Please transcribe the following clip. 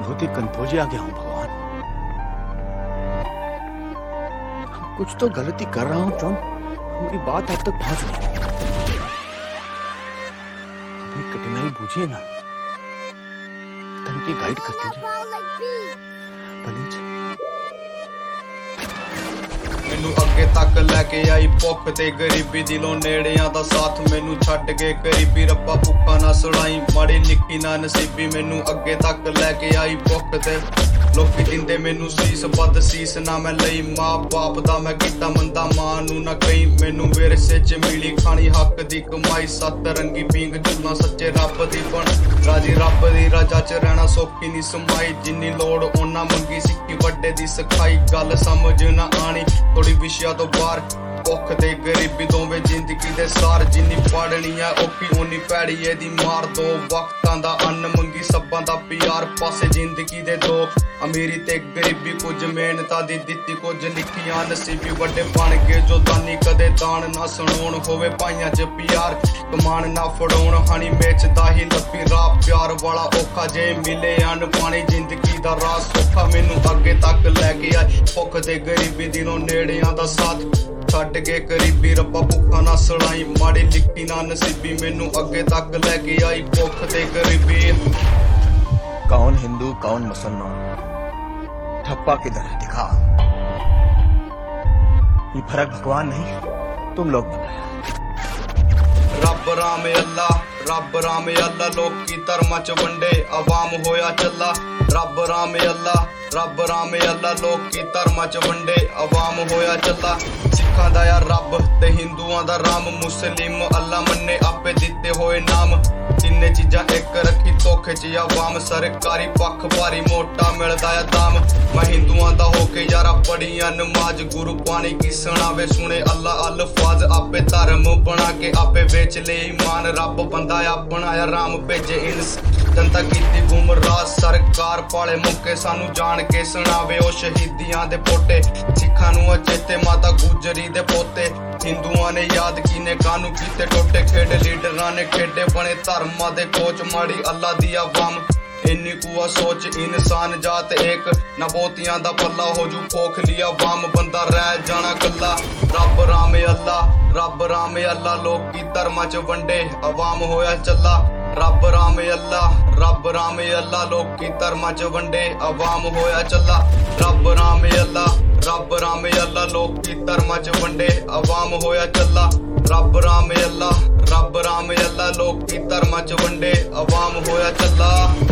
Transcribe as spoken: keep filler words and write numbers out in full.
कन्होती कन्फोजे आ गया हूं भगवान। कुछ तो गलती कर रहा हूं जॉन, मेरी बात अब तक पहुंच गई। अपनी कठिनाई बूझिए ना, धन की गाइड करती रहे प्लीज। मैनू अगे तक लैके आई भुख ते गरीबी, दिलों नेड़ियां दा साथ मैनू छड्ड के गरीबी। रब्बा भुक्खा ना सुनाई, माड़ी लिखी ना नसीबी। मैनू अगे तक लैके आई भुख ते लोकी दिंदे मैनू सीस, बद सीस ना मैं लई। मां बाप दा मैं कीता मंदा, मां नू ना कहीं। मैनू विरसे च मिली खानी हक दी कमाई। सत्त रंगी पींग चूना सच्चे रब दी बन, राजी रब दी रजा च रहना सौखी नी समाई। जिन्नी लोड़ ओना मंगी, सिक्खी वड्डे दी सखाई। गल समझ ना आनी थोड़ी विशा तो बाहर, भुख ते गरीबी दोवें जिंदगी दे सार। जिन्नी पढ़नी है औखी ओनी भैड़ी एदी मार। दो वक्तां दा अन्न मंगी सब्बां दा प्यार, पासे जिंदगी दे दो अमीरी ते गरीबी। कुछ मेहनता दी दित्ती कुछ लिखियां नसीबी। वड्डे बन गए जो दानी कदे दान ना सुनोण, होवे भाइयां च प्यार कमान ना फड़ोण। हनी बेचदा ही लब्बी राह, प्यार वाला औखा जे मिले अन पानी। जिंदगी दा राह सौखा मैनू अगे तक लैके आई भुख ते गरीबी, दिलों नेड़ियां दा साथ छड्ड के गरीबी। रब्बा भुक्खा ना सुनाई, माड़ी लिखी ना नसीबी। मैनू अगे तक लैके आई भुख ते गरीबी। कौन हिंदू कौन मुसलमान, ठप्पा किधर है दिखा। ये फर्क भगवान नहीं तुम लोग बताया। रब राम अल्लाह, रब राम अल्लाह। लोकी धर्मां च वंडे अवाम होया चला। रब राम अल्लाह, रब राम अल्लाह। लोकी धर्मां च वंडे अवाम होया चला। सिखां दा या रब ते हिंदुआं दा राम। मुस्लिम अल्लाह मन्ने आपे दिते होए नाम। तिन्ने चीजां एक रखी धोखे च अवाम। सरकारी पक्ष भारी मोटा मिलदा या दाम। मैं हिंदुआं दा होके यारा पढ़ियां नमाज। गुरु पानी की सुनावे सुने अल्लाह अल्फाज। आपे धर्म बना के आपे बेच ले ईमान। रब बंदा अपनाया राम भेजे इंस, जनता कीती गुमराह। सरकार पाले मुके सानू जान के सुनावे ओ शहीदियां दे पोटे। सिखां नू अचेते माता गुजरी दे पोते। हिंदुआं ने याद कीने कानू कीते टोटे। खेड लीडरां ने खेडे बने धर्मां दे कोच। माड़ी अल्लाह दी अवाम इन्नी कुआ सोच। इंसान जात एक ना बोतियां दा पल्ला। हो जू खोख लिया वाम, बंदा रह जाना कल्ला। रब राम अल्लाह, रब राम अल्लाह। लोकी धर्मां च वंडे अवाम होया चला। रब राम अल्लाह, रब राम अल्लाह। लोकी धर्मां च वंडे अवाम होया चला। रब राम अल्लाह, रब राम अल्लाह। लोकी धर्मां च वंडे अवाम होया चला। रब राम अल्लाह, रब राम अल्लाह। लोकी धर्मां च वंडे अवाम होया चला।